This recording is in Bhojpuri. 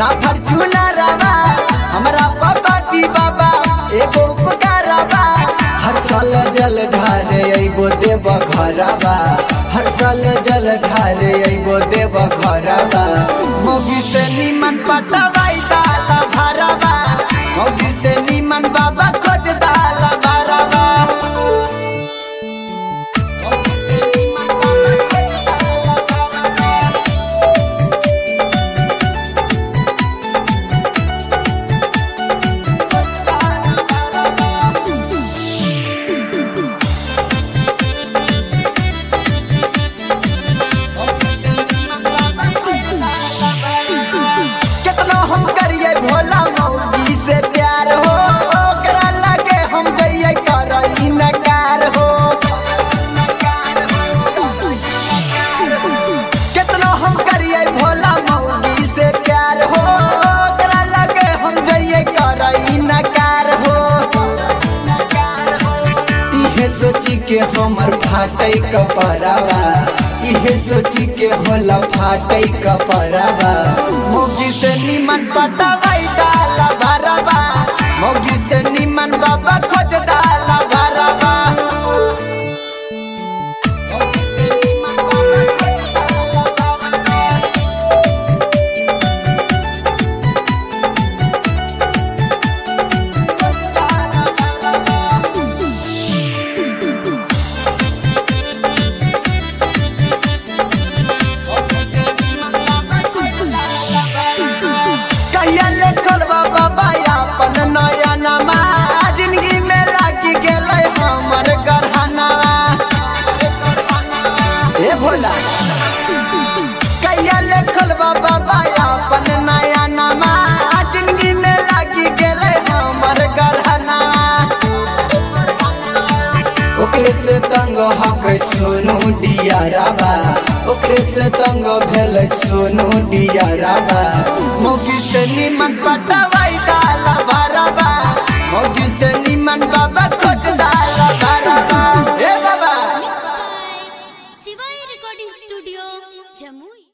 फॉर्च्यूनरवा हमरा पकती बाबा एगो उपकारवा। हर साल जल ढारे अइबो देव घरवा, हर साल जल ढारे अइबो देव घरवा। मोगी से निमन पटवाई दाल भरवा, मोगी से निमन बाबा खोज दाल भरवा। भोला मौगी से प्यार हो, ओकरा लगे हम जइए करई नकार हो। कितना हम करिए भोला मौगी से प्यार हो, ओकरा लगे हम जइए करई नकार हो। इहे सोची के हमर फाटै कपड़ावा, इहे सोची के होला फाटै कपड़ावा। मोगी से निमन पटवाई दाल भरवा, मोगी से निमन बाबा खोज दाल भरवा। अपन नया नमा जिंदगी में लागी गेलै हमर गरहनवा। ए भोला कहिया लिखल बाबा अपन नया नमा जिंदगी में लागी गेलै हमर गरहनवा। ओकरे से तंग हक सोनू डियारावा, ओकरे से तंग भेल सोनू डियारावा। मोगी से निमन पटवाई दाल भरवा, मोगी से निमन बाबा खोज दाल भरवा। ए बाबा शिवाय रिकॉर्डिंग स्टूडियो जमुई।